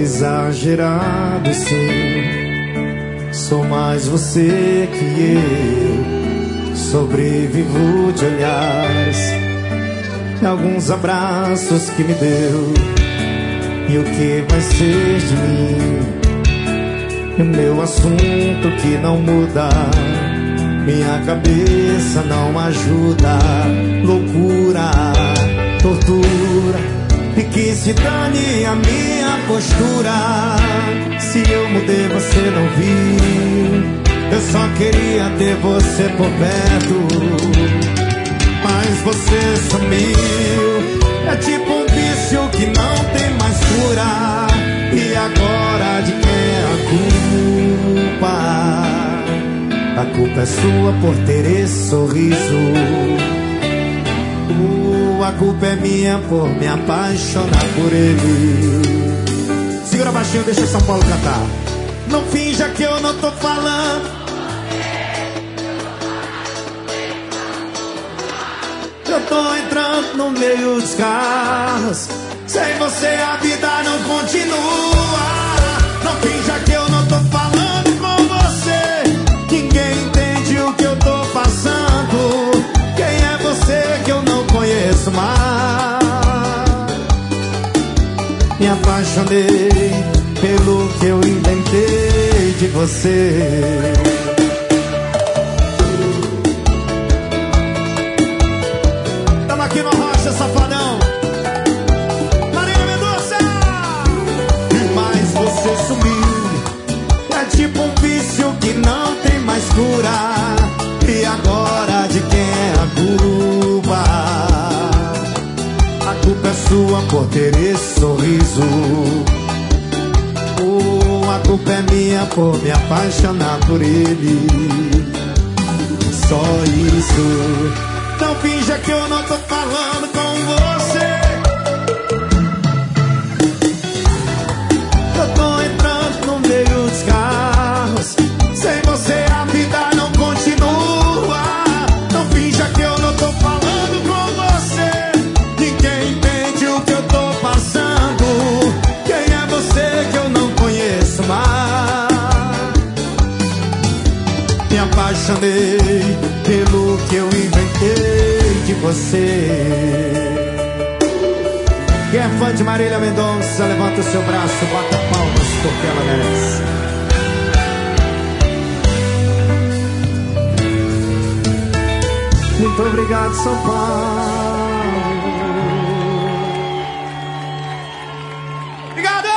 exagerado, sim. Sou mais você que eu. Sobrevivo de olhares e alguns abraços que me deu. E o que vai ser de mim? E o meu assunto que não muda. Minha cabeça não ajuda. Loucura, tortura, e que se dane a minha postura. Se eu mudei, você não viu. Eu só queria ter você por perto, mas você sumiu. É tipo um vício que não tem mais cura. E agora de quem é a culpa? A culpa é sua por ter esse sorriso. A culpa é minha por me apaixonar por ele. Segura baixinho, deixa São Paulo cantar. Não finja que eu não tô falando. Eu tô entrando no meio dos carros. Sem você a vida não continua. Não finja que eu não tô falando com você. Ninguém entende o que eu tô passando. Quem é você que eu não conheço mais? Me apaixonei pelo que eu inventei de você. Tamo aqui no Rocha, safadão. Marília Mendonça. Mas você sumiu. É tipo um vício que não tem mais cura. E agora de quem é a culpa? A culpa é sua por ter esse sorriso. A culpa é minha por me apaixonar por ele. Só isso. Não finja que eu não tô falando com você. Eu tô entrando no meio dos carros. Sem você a vida não continua. Não finja que eu não tô falando com você. Ninguém entende o que eu tô passando. Quem é você que eu não conheço mais? Me apaixonei pelo que eu inventei de você. Quem é fã de Marília Mendonça, levanta o seu braço, bata palmas, porque ela merece. Muito obrigado, São Paulo. Obrigado!